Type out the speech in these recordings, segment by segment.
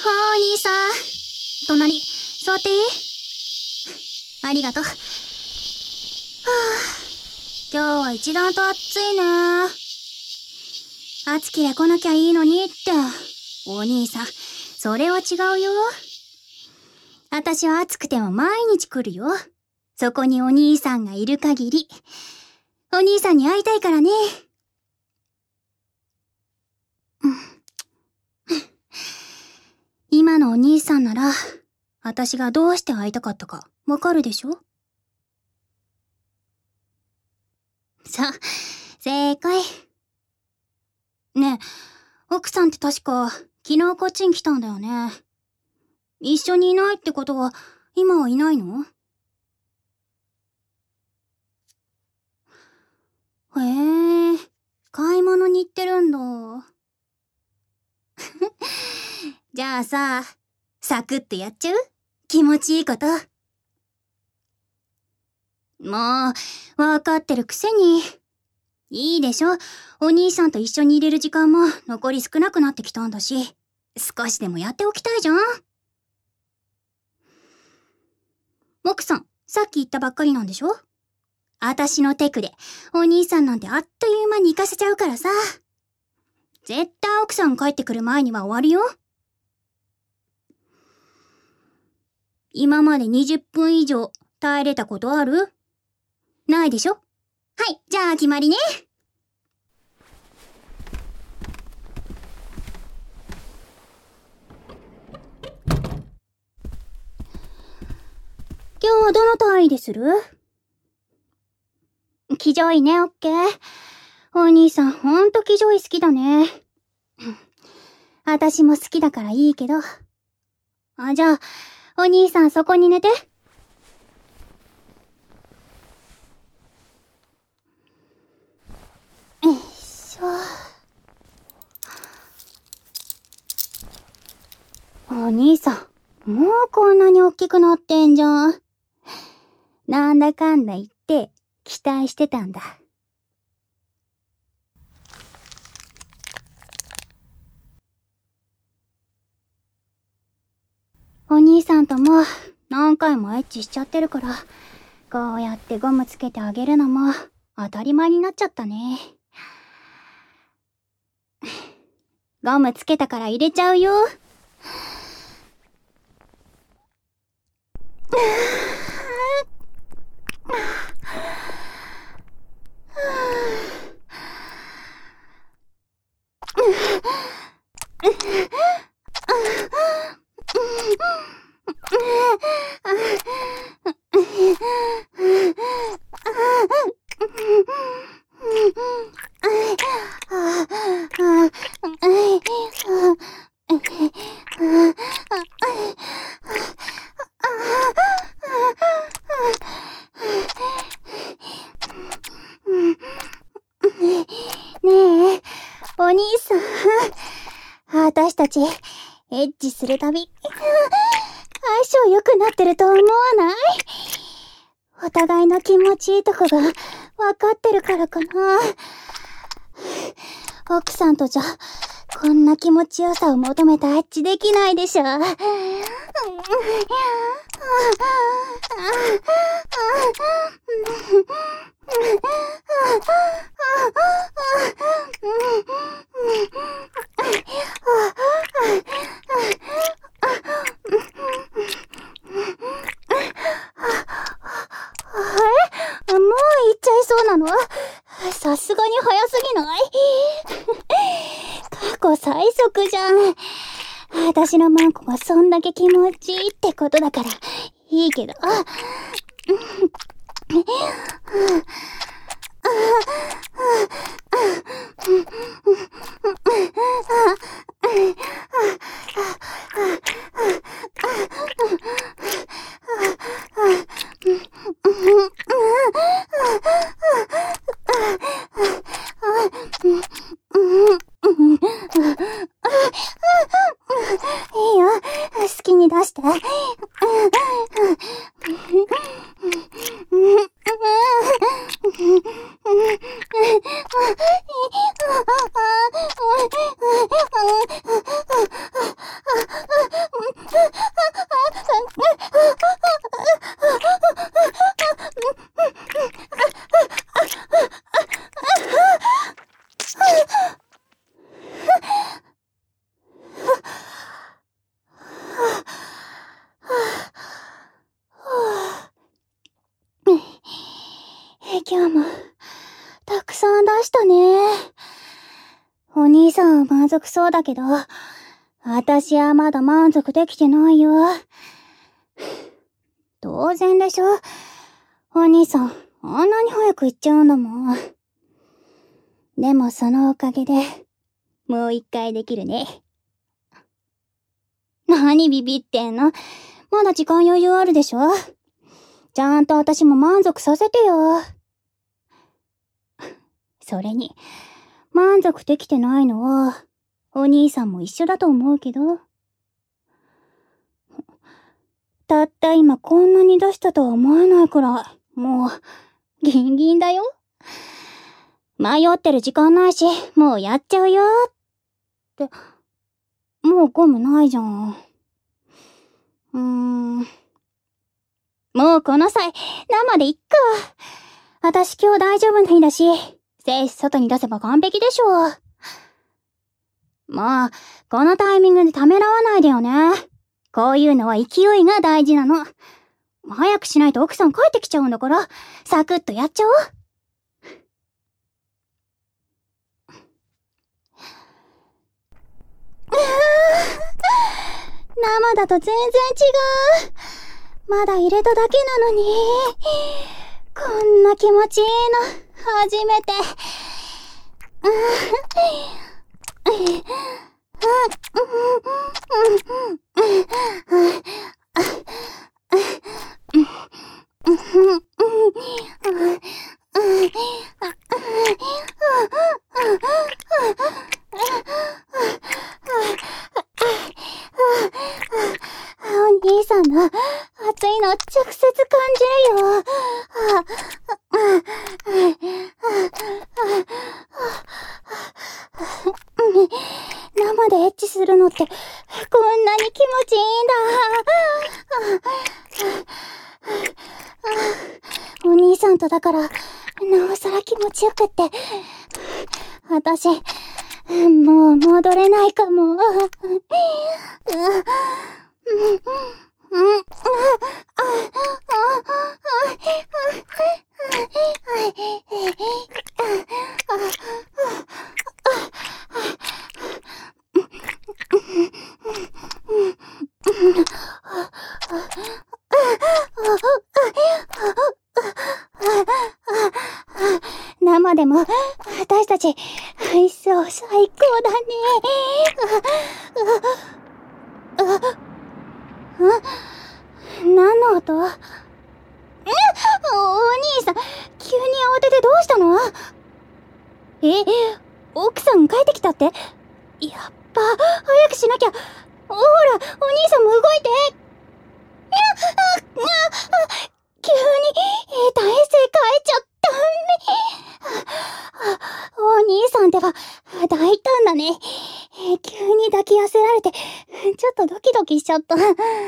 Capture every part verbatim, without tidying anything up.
お兄さん。隣、座っていい？ありがとう。はぁ、今日は一段と暑いね。暑きゃ来なきゃいいのにって。お兄さん、それは違うよ。私は暑くても毎日来るよ。そこにお兄さんがいる限り。お兄さんに会いたいからね。今のお兄さんなら、私がどうして会いたかったかわかるでしょ？さあ、正解。ねえ、奥さんって確か、昨日こっちに来たんだよね。一緒にいないってことは、今はいないの？へえ、買い物に行ってるんだ。じゃあさ、サクッとやっちゃう？気持ちいいこと。もう、わかってるくせに。いいでしょ？お兄さんと一緒にいれる時間も残り少なくなってきたんだし、少しでもやっておきたいじゃん。奥さん、さっき言ったばっかりなんでしょ？あたしのテクで、お兄さんなんてあっという間に行かせちゃうからさ。絶対奥さん帰ってくる前には終わるよ。今までにじゅっぷん以上耐えれたことある？ないでしょ？はい、じゃあ決まりね。今日はどの単位でする？騎乗位ね、オッケー。お兄さん、ほんと騎乗位好きだね。私も好きだからいいけど。あ、じゃあ、お兄さんそこに寝て。よいしょ。お兄さん、もうこんなに大きくなってんじゃん。なんだかんだ言って、期待してたんだ。お兄さんとも何回もエッチしちゃってるから、こうやってゴムつけてあげるのも当たり前になっちゃったね。ゴムつけたから入れちゃうよ。ねえ、お兄さん。私たち、エッチするたび、相性良くなってると思わない？お互いの気持ちいいとこが分かってるからかな。奥さんとじゃ、こんな気持ちよさを求めたエッチできないでしょ。え？もう行っちゃいそうなの？さすがに早すぎない？過去最速じゃん。私のマンコがそんだけ気持ちいいってことだからいいけど。いいよ、好きに出して。 今日も、たくさん出したね。お兄さんは満足そうだけど、私はまだ満足できてないよ。当然でしょ。お兄さん、あんなに早く行っちゃうんだもん。でもそのおかげで、もう一回できるね。何ビビってんの？まだ時間余裕あるでしょ？ちゃんと私も満足させてよ。それに、満足できてないのは、お兄さんも一緒だと思うけど。たった今こんなに出したとは思えないくらい、もう、ギンギンだよ。迷ってる時間ないし、もうやっちゃうよ。って、もうゴムないじゃん。うーん。もうこの際、生でいっか。私今日大丈夫な日だし、精子外に出せば完璧でしょ。もう、このタイミングでためらわないでよね。こういうのは勢いが大事なの。早くしないと奥さん帰ってきちゃうんだから、サクッとやっちゃおう。生だと全然違う。まだ入れただけなのに。こんな気持ちいいの、初めて。お兄さんの熱いの直接感じるよ。生でエッチするのってこんなに気持ちいいんだ。お兄さんとだからなおさら気持ちよくって、私もう戻れないかも。生でも私たち愛想最高だね。何の音？ん？お兄さん、急に慌ててどうしたの？え、奥さん帰ってきたって？やっぱ、早くしなきゃ。ほら、お兄さんも動いて。急に、体勢変えちゃった。お兄さんってば、抱いたんだね。急に抱き寄せられて、ちょっとドキドキしちゃった。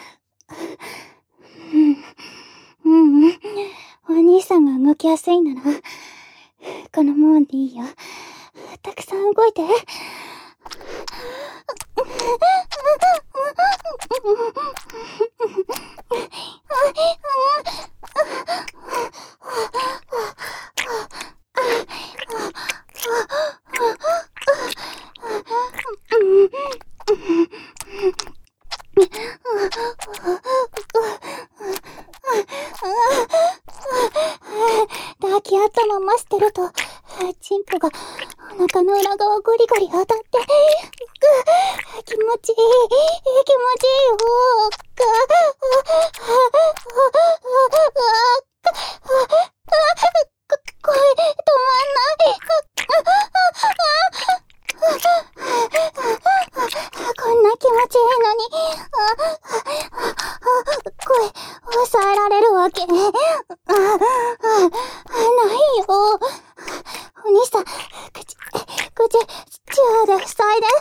うん、うん。お兄さんが動きやすいなら、このままでいいよ。たくさん動いて。抱き合ったまま捨てると、チンポがお腹の裏側ゴリゴリ当たって、気持ちいい、気持ちいいよ。声止まんない。こんな気持ちいいのに、声抑えられるわけないよ。お兄さん、口、口、チューで塞いで。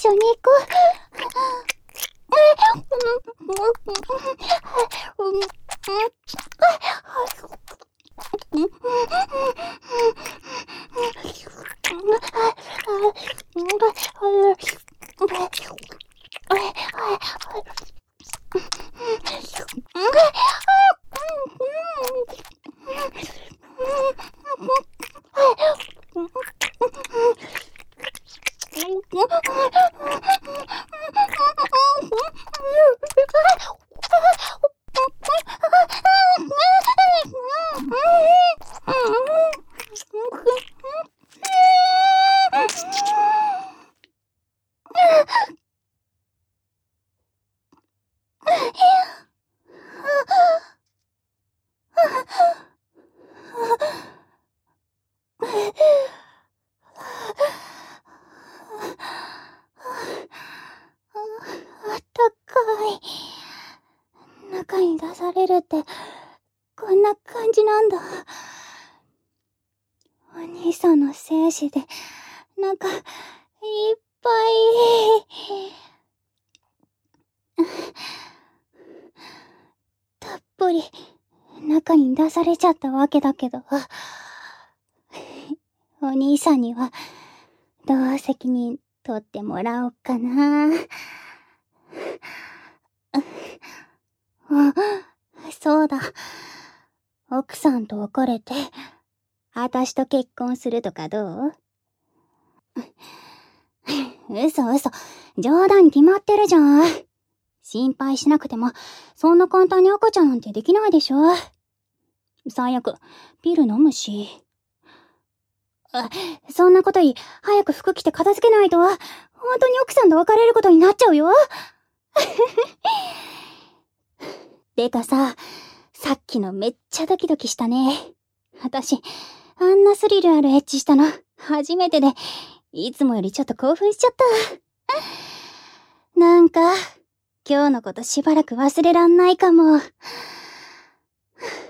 緒に行こう。中に出されるってこんな感じなんだ。お兄さんの精子でなんかいっぱいたっぷり中に出されちゃったわけだけど、お兄さんにはどう責任取ってもらおうかな。あ、そうだ。奥さんと別れて、あたしと結婚するとかどう？嘘嘘。冗談に決まってるじゃん。心配しなくても、そんな簡単に赤ちゃんなんてできないでしょ。最悪、ピル飲むし。あ、そんなことより、早く服着て片付けないと、本当に奥さんと別れることになっちゃうよ。てかさ、さっきのめっちゃドキドキしたね。私、あんなスリルあるエッチしたの、初めてで、いつもよりちょっと興奮しちゃった。なんか、今日のことしばらく忘れらんないかも。